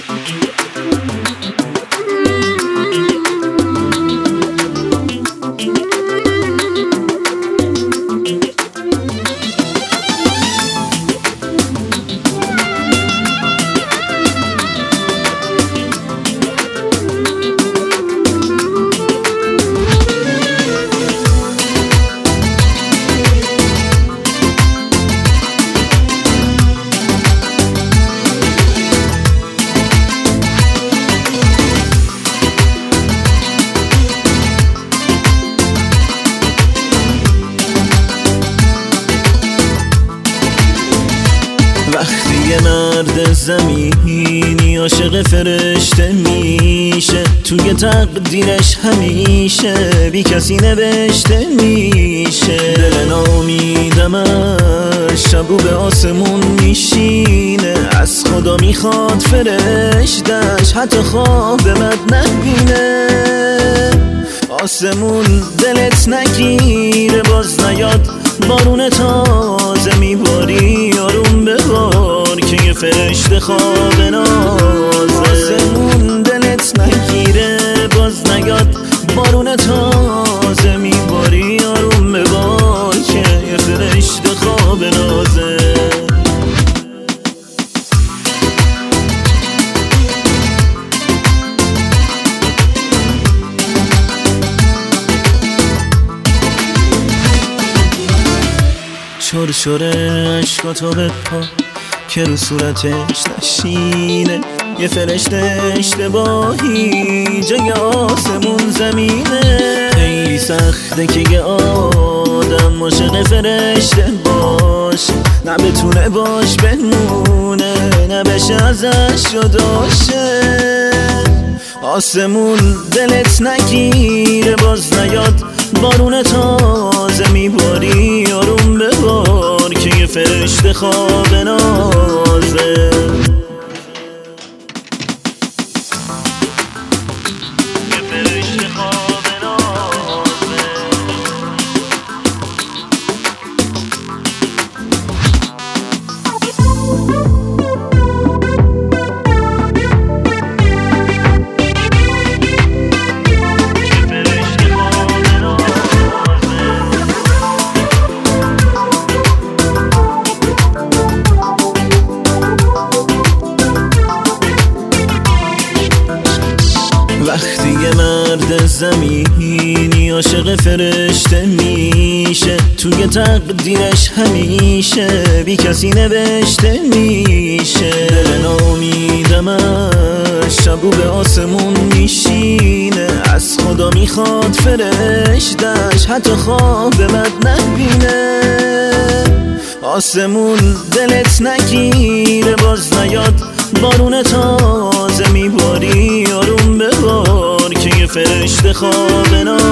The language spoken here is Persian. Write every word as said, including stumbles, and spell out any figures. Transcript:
وقتی یه مرد زمینی عاشق فرشته میشه، توی تقدیرش همیشه بی کسی نوشته میشه. دل ناامیدمش شبو به آسمون میشینه، از خدا میخواد فرشتش حتی خواب مد نبینه. آسمون دلت نگیره باز نیاد بارون تازه میباری، آروم ببار که یه فرشته خواب نازه. آسمون دلت نگیره باز نیاد بارون تازه میباری، آروم ببار که یه فرشته خواب نازه. شور شور عشقاتو بپا که رو صورتش نشینه، یه فرشته اشتباهی جای آسمون زمینه. خیلی سخته که یه آدم عاشق فرشته باشه، نه بتونه باش بمونه نه بشه ازش جداشه. آسمون دلت نگیره باز نیاد بارون تازه میباری، آروم ببار که یه فرشته خواب نازه. یه فرشته خواب نازه. وقتی یه مرد زمینی عاشق فرشته میشه، توی تقدیرش همیشه بی کسی نوشته میشه. دل ناامیدمش شبو به آسمون میشینه، از خدا میخواد فرشتش حتی خواب مد نبینه. آسمون دلت نگیره باز نیاد بارون تازه میباری، آروم ببار که یه فرشته خواب نازه.